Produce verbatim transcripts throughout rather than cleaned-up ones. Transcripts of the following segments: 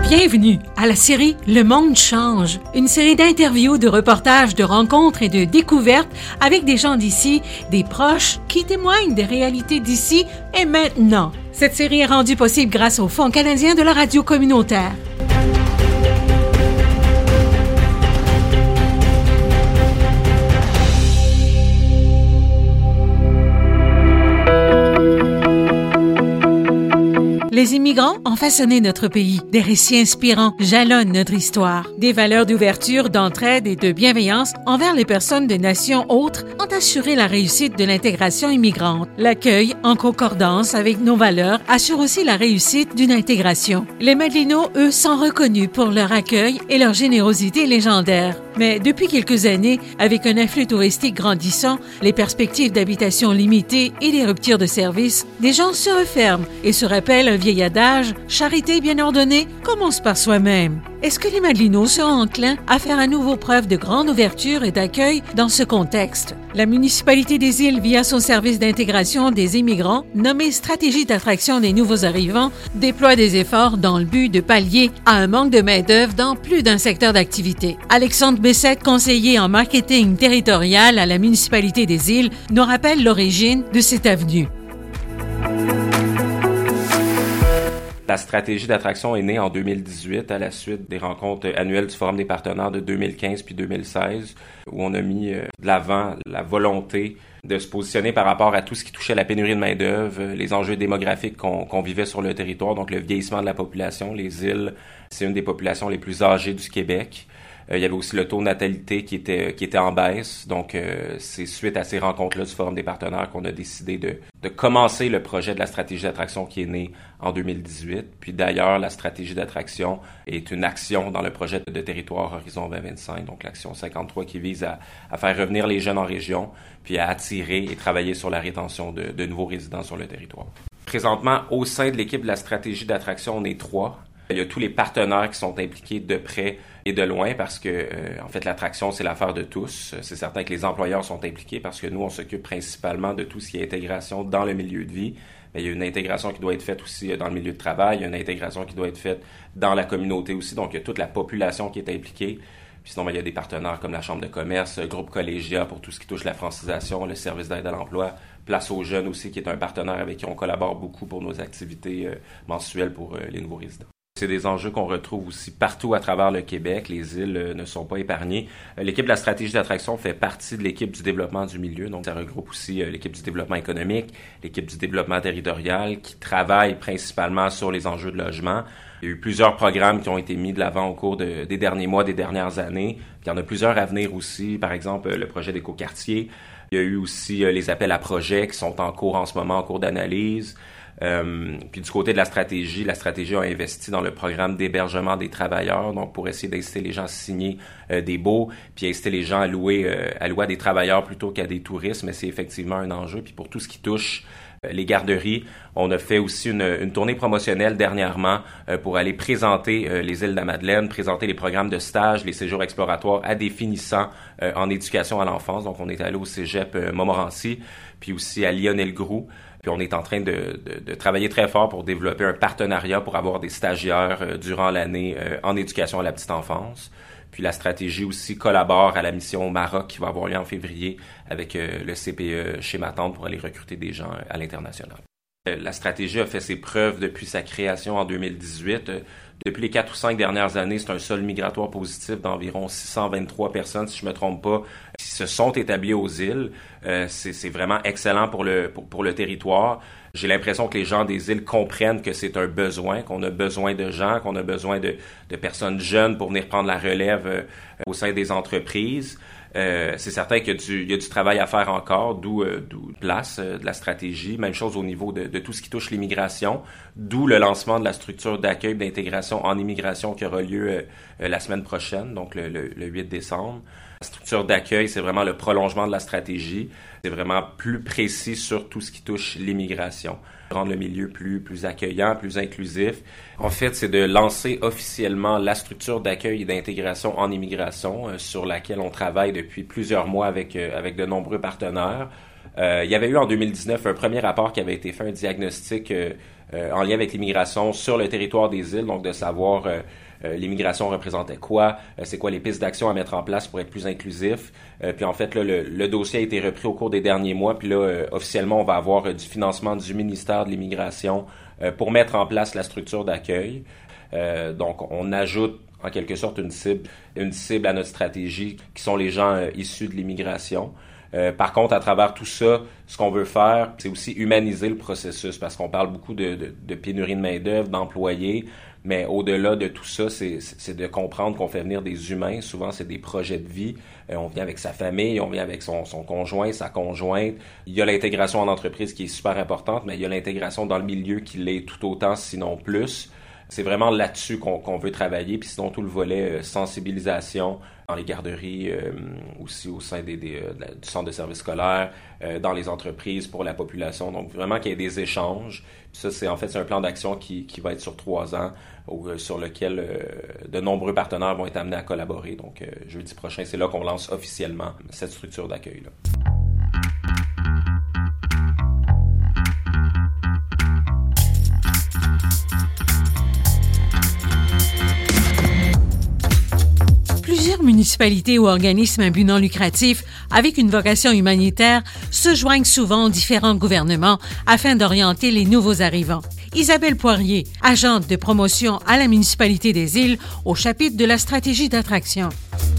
Bienvenue à la série Le Monde change, une série d'interviews, de reportages, de rencontres et de découvertes avec des gens d'ici, des proches qui témoignent des réalités d'ici et maintenant. Cette série est rendue possible grâce au Fonds canadien de la radio communautaire. Les immigrants ont façonné notre pays. Des récits inspirants jalonnent notre histoire. Des valeurs d'ouverture, d'entraide et de bienveillance envers les personnes de nations autres ont assuré la réussite de l'intégration immigrante. L'accueil, en concordance avec nos valeurs, assure aussi la réussite d'une intégration. Les Madelinots, eux, sont reconnus pour leur accueil et leur générosité légendaire. Mais depuis quelques années, avec un afflux touristique grandissant, les perspectives d'habitation limitées et les ruptures de services, des gens se referment et se rappellent un vieil adage « Charité bien ordonnée commence par soi-même ». Est-ce que les Madelinots seront enclins à faire à nouveau preuve de grande ouverture et d'accueil dans ce contexte? La municipalité des Îles, via son service d'intégration des immigrants, nommé Stratégie d'attraction des nouveaux arrivants, déploie des efforts dans le but de pallier à un manque de main-d'œuvre dans plus d'un secteur d'activité. Alexandre Bessette, conseiller en marketing territorial à la municipalité des Îles, nous rappelle l'origine de cette avenue. La stratégie d'attraction est née en deux mille dix-huit à la suite des rencontres annuelles du Forum des partenaires de deux mille quinze puis deux mille seize, où on a mis de l'avant la volonté de se positionner par rapport à tout ce qui touchait la pénurie de main-d'œuvre, les enjeux démographiques qu'on, qu'on vivait sur le territoire, donc le vieillissement de la population. Les Îles, c'est une des populations les plus âgées du Québec. Euh, il y avait aussi le taux de natalité qui était qui était en baisse. Donc, euh, c'est suite à ces rencontres-là du Forum des partenaires qu'on a décidé de, de commencer le projet de la stratégie d'attraction qui est né en deux mille dix-huit. Puis d'ailleurs, la stratégie d'attraction est une action dans le projet de territoire Horizon vingt vingt-cinq, donc l'action cinquante-trois qui vise à, à faire revenir les jeunes en région, puis à attirer et travailler sur la rétention de, de nouveaux résidents sur le territoire. Présentement, au sein de l'équipe de la stratégie d'attraction, on est trois. Il y a tous les partenaires qui sont impliqués de près et de loin parce que, euh, en fait, l'attraction, c'est l'affaire de tous. C'est certain que les employeurs sont impliqués parce que nous, on s'occupe principalement de tout ce qui est intégration dans le milieu de vie. Mais il y a une intégration qui doit être faite aussi dans le milieu de travail. Il y a une intégration qui doit être faite dans la communauté aussi. Donc, il y a toute la population qui est impliquée. Puis sinon, ben, il y a des partenaires comme la Chambre de commerce, Groupe Collégia pour tout ce qui touche la francisation, le service d'aide à l'emploi, Place aux jeunes aussi, qui est un partenaire avec qui on collabore beaucoup pour nos activités euh, mensuelles pour euh, les nouveaux résidents. C'est des enjeux qu'on retrouve aussi partout à travers le Québec. Les îles euh, ne sont pas épargnées. Euh, l'équipe de la stratégie d'attraction fait partie de l'équipe du développement du milieu. Donc, ça regroupe aussi euh, l'équipe du développement économique, l'équipe du développement territorial qui travaille principalement sur les enjeux de logement. Il y a eu plusieurs programmes qui ont été mis de l'avant au cours de, des derniers mois, des dernières années. Il y en a plusieurs à venir aussi. Par exemple, le projet d'écoquartier. Il y a eu aussi euh, les appels à projets qui sont en cours en ce moment, en cours d'analyse. Euh, puis du côté de la stratégie, la stratégie a investi dans le programme d'hébergement des travailleurs, donc pour essayer d'inciter les gens à signer euh, des baux, puis inciter les gens à louer, euh, à louer à des travailleurs plutôt qu'à des touristes, mais c'est effectivement un enjeu. Puis pour tout ce qui touche euh, les garderies, on a fait aussi une, une tournée promotionnelle dernièrement euh, pour aller présenter euh, les îles de la Madeleine, présenter les programmes de stage, les séjours exploratoires à des finissants euh, en éducation à l'enfance. Donc on est allé au cégep euh, Montmorency, puis aussi à Lionel-Groux. Puis on est en train de, de, de travailler très fort pour développer un partenariat pour avoir des stagiaires euh, durant l'année euh, en éducation à la petite enfance. Puis la stratégie aussi collabore à la mission au Maroc qui va avoir lieu en février avec euh, le C P E chez Ma Tante pour aller recruter des gens euh, à l'international. Euh, la stratégie a fait ses preuves depuis sa création en deux mille dix-huit. Euh, Depuis les quatre ou cinq dernières années, c'est un solde migratoire positif d'environ six cent vingt-trois personnes, si je me trompe pas, qui se sont établies aux îles. Euh, c'est, c'est vraiment excellent pour le, pour, pour le territoire. J'ai l'impression que les gens des îles comprennent que c'est un besoin, qu'on a besoin de gens, qu'on a besoin de, de personnes jeunes pour venir prendre la relève euh, au sein des entreprises. Euh, c'est certain qu'il y a du, il y a du travail à faire encore, d'où, euh, d'où place euh, de la stratégie. Même chose au niveau de, de tout ce qui touche l'immigration, d'où le lancement de la structure d'accueil d'intégration en immigration qui aura lieu euh, euh, la semaine prochaine, donc le, le, le huit décembre. La structure d'accueil, c'est vraiment le prolongement de la stratégie. C'est vraiment plus précis sur tout ce qui touche l'immigration. Rendre le milieu plus, plus accueillant, plus inclusif. En fait, c'est de lancer officiellement la structure d'accueil et d'intégration en immigration euh, sur laquelle on travaille depuis plusieurs mois avec, euh, avec de nombreux partenaires. Euh, il y avait eu en deux mille dix-neuf un premier rapport qui avait été fait, un diagnostic euh, euh, en lien avec l'immigration sur le territoire des îles, donc de savoir euh, euh, l'immigration représentait quoi, euh, c'est quoi les pistes d'action à mettre en place pour être plus inclusif. Euh, puis en fait, là, le, le dossier a été repris au cours des derniers mois, puis là, euh, officiellement, on va avoir euh, du financement du ministère de l'Immigration euh, pour mettre en place la structure d'accueil. Euh, donc, on ajoute en quelque sorte une cible, une cible à notre stratégie qui sont les gens euh, issus de l'immigration. Euh, par contre, à travers tout ça, ce qu'on veut faire, c'est aussi humaniser le processus parce qu'on parle beaucoup de, de, de pénurie de main-d'œuvre, d'employés, mais au-delà de tout ça, c'est, c'est de comprendre qu'on fait venir des humains. Souvent, c'est des projets de vie. Euh, on vient avec sa famille, on vient avec son, son conjoint, sa conjointe. Il y a l'intégration en entreprise qui est super importante, mais il y a l'intégration dans le milieu qui l'est tout autant, sinon plus. C'est vraiment là-dessus qu'on, qu'on veut travailler, puis sinon tout le volet euh, sensibilisation dans les garderies, euh, aussi au sein des, des, euh, du centre de services scolaires, euh, dans les entreprises pour la population. Donc vraiment qu'il y ait des échanges. Puis ça, c'est en fait c'est un plan d'action qui, qui va être sur trois ans, où, euh, sur lequel euh, de nombreux partenaires vont être amenés à collaborer. Donc euh, jeudi prochain, c'est là qu'on lance officiellement cette structure d'accueil-là. Plusieurs municipalités ou organismes à but non lucratif avec une vocation humanitaire se joignent souvent aux différents gouvernements afin d'orienter les nouveaux arrivants. Isabelle Poirier, agente de promotion à la municipalité des Îles, au chapitre de la stratégie d'attraction.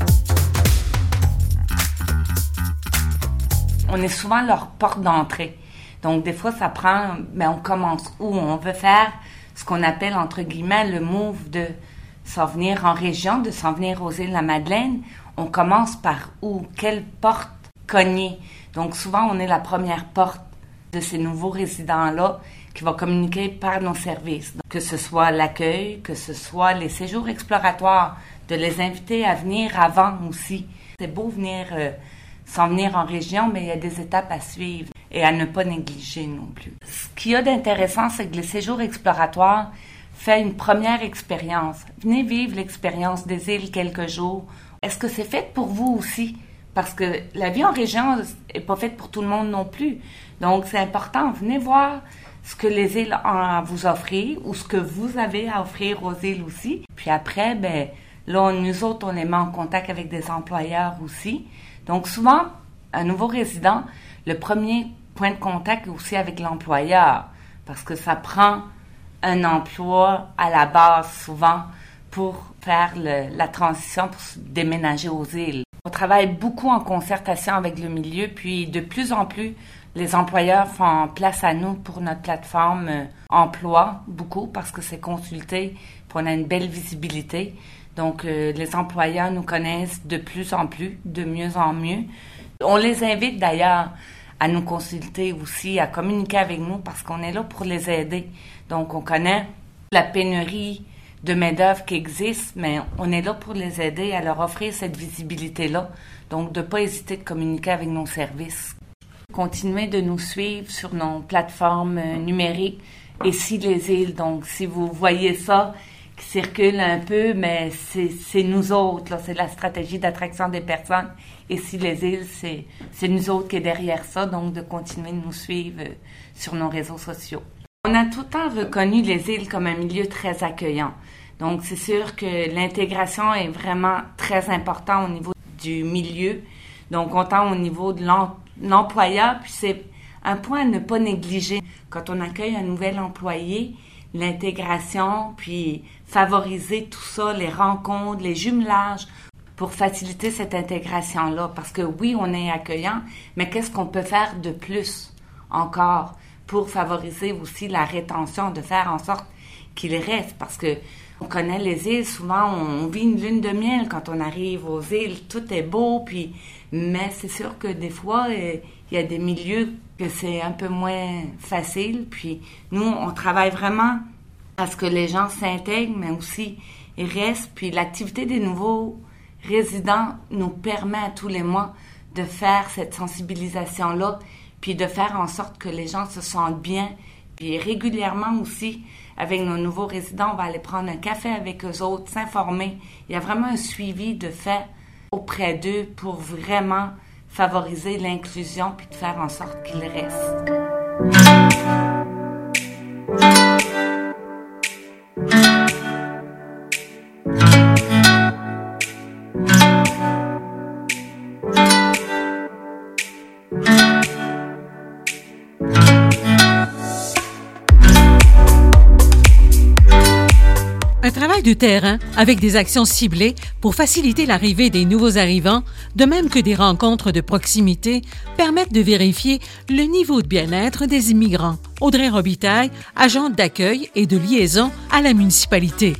On est souvent leur porte d'entrée. Donc, des fois, ça prend, mais on commence où? On veut faire ce qu'on appelle, entre guillemets, le move de s'en venir en région, de s'en venir aux îles de la Madeleine. On commence par où? Quelle porte cogner? Donc, souvent, on est la première porte de ces nouveaux résidents-là qui va communiquer par nos services. Donc, que ce soit l'accueil, que ce soit les séjours exploratoires, de les inviter à venir avant aussi. C'est beau venir, euh, s'en venir en région, mais il y a des étapes à suivre et à ne pas négliger non plus. Ce qu'il y a d'intéressant, c'est que les séjours exploratoires fait une première expérience. Venez vivre l'expérience des îles quelques jours. Est-ce que c'est fait pour vous aussi? Parce que la vie en région n'est pas faite pour tout le monde non plus. Donc, c'est important. Venez voir ce que les îles ont à vous offrir ou ce que vous avez à offrir aux îles aussi. Puis après, ben là, nous autres, on les met en contact avec des employeurs aussi. Donc, souvent, un nouveau résident, le premier point de contact est aussi avec l'employeur parce que ça prend un emploi à la base souvent pour faire le, la transition, pour se déménager aux îles. On travaille beaucoup en concertation avec le milieu, puis de plus en plus, les employeurs font place à nous pour notre plateforme euh, emploi, beaucoup, parce que c'est consulté, puis on a une belle visibilité. Donc, euh, les employeurs nous connaissent de plus en plus, de mieux en mieux. On les invite d'ailleurs à nous consulter aussi, à communiquer avec nous, parce qu'on est là pour les aider. Donc, on connaît la pénurie de main-d'œuvre qui existe, mais on est là pour les aider à leur offrir cette visibilité-là. Donc, de ne pas hésiter de communiquer avec nos services. Continuez de nous suivre sur nos plateformes numériques et si les îles. Donc, si vous voyez ça qui circule un peu, mais c'est, c'est nous autres, là, c'est la stratégie d'attraction des personnes. Et si les îles, c'est, c'est nous autres qui est derrière ça. Donc, de continuer de nous suivre sur nos réseaux sociaux. On a tout le temps reconnu les îles comme un milieu très accueillant. Donc, c'est sûr que l'intégration est vraiment très importante au niveau du milieu. Donc, autant au niveau de l'employeur, puis c'est un point à ne pas négliger. Quand on accueille un nouvel employé, l'intégration, puis favoriser tout ça, les rencontres, les jumelages, pour faciliter cette intégration-là. Parce que oui, on est accueillant, mais qu'est-ce qu'on peut faire de plus encore pour favoriser aussi la rétention, de faire en sorte qu'il reste? Parce que on connaît les îles, souvent on vit une lune de miel quand on arrive aux îles, tout est beau, puis mais c'est sûr que des fois, il y a des milieux que c'est un peu moins facile, puis nous, on travaille vraiment à ce que les gens s'intègrent, mais aussi ils restent, puis l'activité des nouveaux résidents nous permet à tous les mois de faire cette sensibilisation-là, puis de faire en sorte que les gens se sentent bien, puis régulièrement aussi, avec nos nouveaux résidents, on va aller prendre un café avec eux autres, s'informer. Il y a vraiment un suivi de fait auprès d'eux pour vraiment favoriser l'inclusion puis de faire en sorte qu'ils restent. Un travail de terrain avec des actions ciblées pour faciliter l'arrivée des nouveaux arrivants, de même que des rencontres de proximité, permettent de vérifier le niveau de bien-être des immigrants. Audrey Robitaille, agente d'accueil et de liaison à la municipalité.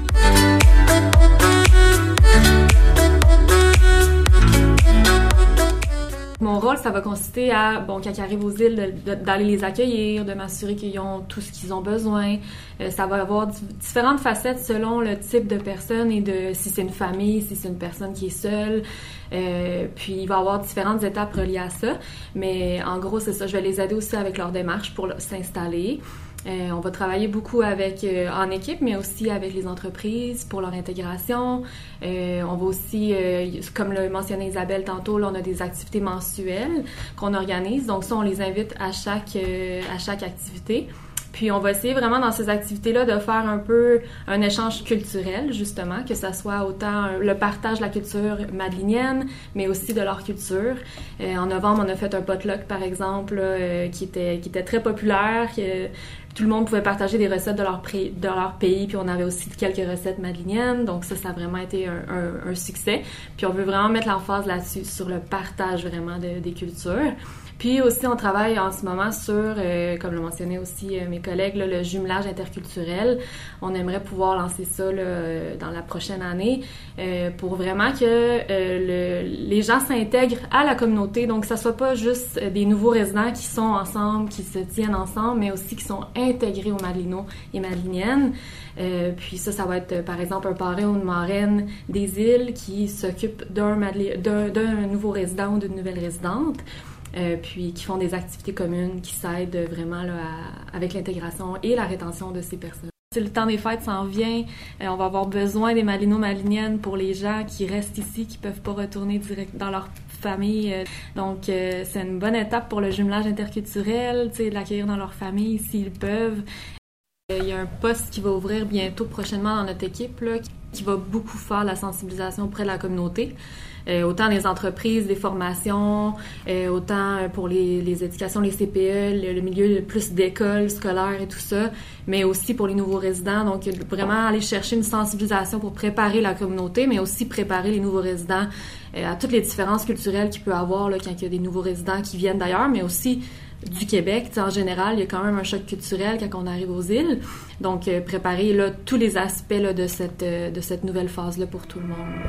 Mon rôle, ça va consister à, bon, quand ils arrivent aux îles, de, de, d'aller les accueillir, de m'assurer qu'ils ont tout ce qu'ils ont besoin. Euh, ça va avoir d- différentes facettes selon le type de personne et de si c'est une famille, si c'est une personne qui est seule. Euh, puis il va y avoir différentes étapes reliées à ça. Mais en gros, c'est ça. Je vais les aider aussi avec leur démarche pour leur, s'installer. Euh, on va travailler beaucoup avec euh, en équipe, mais aussi avec les entreprises pour leur intégration. Euh, on va aussi, euh, comme l'a mentionné Isabelle tantôt, là, on a des activités mensuelles qu'on organise. Donc ça, on les invite à chaque euh, à chaque activité. Puis on va essayer vraiment dans ces activités-là de faire un peu un échange culturel, justement, que ça soit autant le partage de la culture madelinienne, mais aussi de leur culture. Euh, en novembre, on a fait un potluck, par exemple, là, euh, qui était qui était très populaire, que tout le monde pouvait partager des recettes de leur, pré- de leur pays, puis on avait aussi quelques recettes madeliniennes, donc ça, ça a vraiment été un, un, un succès. Puis on veut vraiment mettre l'emphase là-dessus, sur le partage vraiment de, des cultures. Puis aussi, on travaille en ce moment sur, euh, comme le mentionnaient aussi euh, mes collègues, là, le jumelage interculturel. On aimerait pouvoir lancer ça là, euh, dans la prochaine année euh, pour vraiment que euh, le, les gens s'intègrent à la communauté. Donc, que ça soit pas juste des nouveaux résidents qui sont ensemble, qui se tiennent ensemble, mais aussi qui sont intégrés aux Madelinots et Madeliniennes. Euh, puis ça, ça va être, par exemple, un parrain ou une marraine des îles qui s'occupe d'un, Madeli- d'un, d'un nouveau résident ou d'une nouvelle résidente. Euh, puis qui font des activités communes qui s'aident vraiment là, à, avec l'intégration et la rétention de ces personnes. Si le temps des fêtes s'en vient, euh, on va avoir besoin des Malinots, Maliniennes pour les gens qui restent ici, qui peuvent pas retourner direct dans leur famille. Donc, euh, c'est une bonne étape pour le jumelage interculturel, tu sais, de l'accueillir dans leur famille s'ils peuvent. Euh, il y a un poste qui va ouvrir bientôt, prochainement, dans notre équipe, là, qui va beaucoup faire la sensibilisation auprès de la communauté. Euh, autant des entreprises, des formations, euh, autant pour les, les éducations, les C P E, le, le milieu plus d'école scolaire et tout ça, mais aussi pour les nouveaux résidents. Donc, vraiment aller chercher une sensibilisation pour préparer la communauté, mais aussi préparer les nouveaux résidents euh, à toutes les différences culturelles qu'il peut y avoir là, quand il y a des nouveaux résidents qui viennent d'ailleurs, mais aussi du Québec. T'sais, en général, il y a quand même un choc culturel quand on arrive aux îles. Donc, euh, préparer là, tous les aspects là, de, cette, euh, de cette nouvelle phase-là pour tout le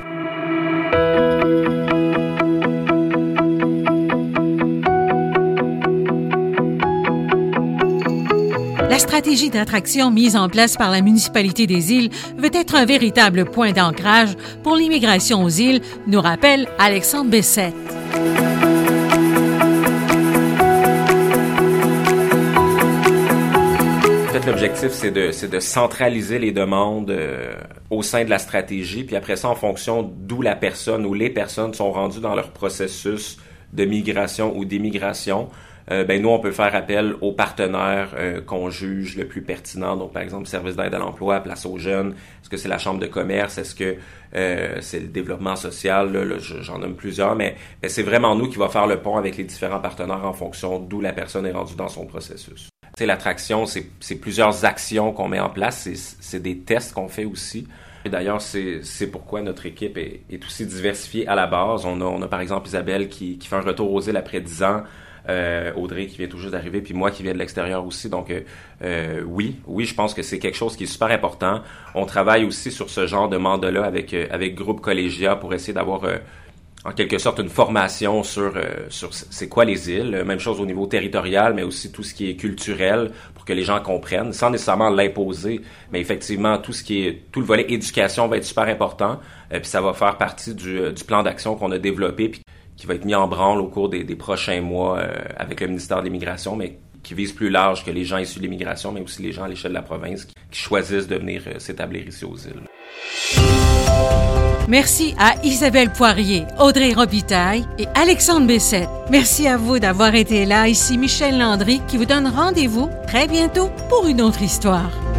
monde. La stratégie d'attraction mise en place par la municipalité des îles veut être un véritable point d'ancrage pour l'immigration aux îles, nous rappelle Alexandre Bessette. L'objectif, c'est de, c'est de centraliser les demandes euh, au sein de la stratégie, puis après ça, en fonction d'où la personne ou les personnes sont rendues dans leur processus de migration ou d'émigration, euh, ben nous, on peut faire appel aux partenaires euh, qu'on juge le plus pertinent. Donc, par exemple, service d'aide à l'emploi, place aux jeunes. Est-ce que c'est la chambre de commerce? Est-ce que euh, c'est le développement social? Là, là, j'en nomme plusieurs, mais, mais c'est vraiment nous qui va faire le pont avec les différents partenaires en fonction d'où la personne est rendue dans son processus. Tu sais, l'attraction, c'est, c'est plusieurs actions qu'on met en place, c'est, c'est des tests qu'on fait aussi. Et d'ailleurs, c'est, c'est pourquoi notre équipe est, est aussi diversifiée à la base. On a, on a par exemple Isabelle qui, qui fait un retour aux îles après dix ans, euh, Audrey qui vient tout juste d'arriver, puis moi qui viens de l'extérieur aussi. Donc euh, euh, oui, oui, je pense que c'est quelque chose qui est super important. On travaille aussi sur ce genre de mandat-là avec, euh, avec Groupe Collégia pour essayer d'avoir... Euh, en quelque sorte une formation sur euh, sur c'est quoi les îles, même chose au niveau territorial, mais aussi tout ce qui est culturel pour que les gens comprennent, sans nécessairement l'imposer, mais effectivement tout ce qui est tout le volet éducation va être super important, euh, puis ça va faire partie du, euh, du plan d'action qu'on a développé puis qui va être mis en branle au cours des, des prochains mois euh, avec le ministère de l'Immigration, mais qui vise plus large que les gens issus de l'immigration, mais aussi les gens à l'échelle de la province qui, qui choisissent de venir euh, s'établir ici aux îles. Merci à Isabelle Poirier, Audrey Robitaille et Alexandre Bessette. Merci à vous d'avoir été là. Ici Michel Landry qui vous donne rendez-vous très bientôt pour une autre histoire.